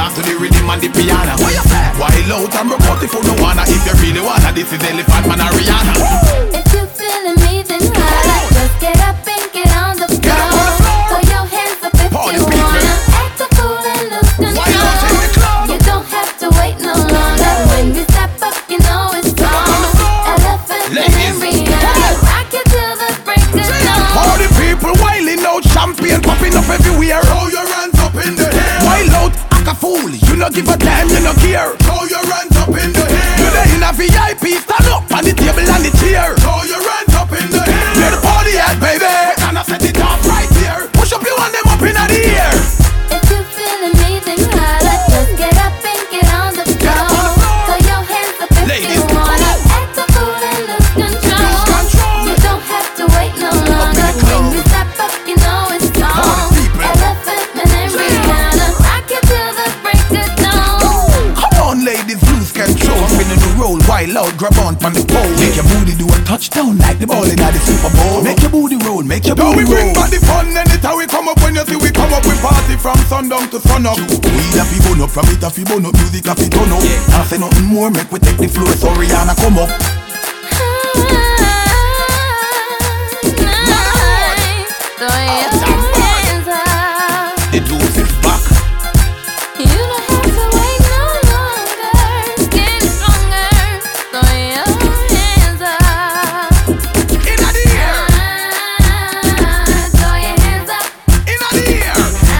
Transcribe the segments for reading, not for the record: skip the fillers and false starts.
dance to the rhythm and the piano. What you say? Wild out and broke out if you don't wanna. If you really wanna, this is Elephant Man and Rihanna. If you're feeling me, then holla. Just get up and get on the floor. Throw your hands up if you wanna. Act a fool and lose control. You don't have to wait no longer. When we step up, you know it's on. Elephant Man and Rihanna. Rock it till the break of dawn. All the people wilding out, champagne popping up everywhere. Throw your hands up in the air. Wild out, act a fool. You no give a damn, you no care. Throw your hands up in the air. You there in a VIP, stand up on the table and the chair. Throw your hands up in the air. Where the party at, baby? Can I set it off right here? Push up your hand them up in the air. If you're feeling me, then holla. Just get up and get on the floor. Throw your hands up if you wanna. Act a fool and lose control. You don't have to wait no longer. When we step up, you know it's on. Elephant Man and Rihanna. Rock it till the break of dawn. Come on, ladies, lose control. Spinning the roll, wild out, grab on the pole. Make your booty do a touchdown like the ball in the Super Bowl. Make your booty roll, make your booty roll. We bring back the fun, anytime we come up. When you see we come up, we party from sundown to sun up. We have to bone up, from it have to bone up, music have to turn up. I say nothing more, make we take the floor, so Rihanna come up. Throw your hands up. The deuce is back. You don't have to wait no longer. Get stronger. Throw your hands up. Inna the air, Throw your hands up. inna the air.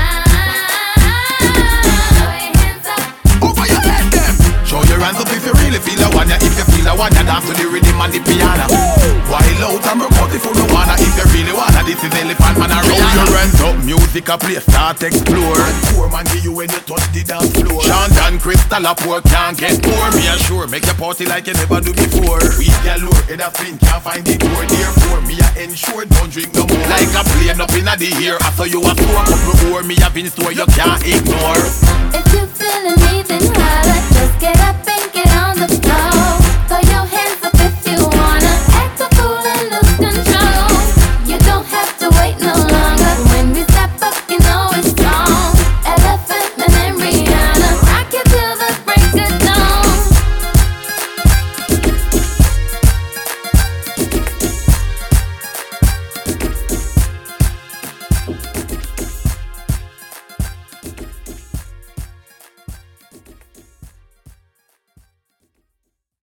Throw your hands up. Over your head, them. Show your hands up if you really feel a one. If you feel a one, you dance to the rhythm and the piano. Wild out and broke out if you don't wanna. If you really wanna, this is Elephant Man and Rihanna. Show your hands up, music a play, start explore. And poor man give you when you touch the dance floor. Sean Dan, Crystal, a poor can't get poor. Me assure, make your party like you never do before. We galore, head a spin, can't find the door. Therefore, me a ensure, don't drink no more. Like a plane up inna the air, after you a store. Couple more, me a been store, you can't ignore.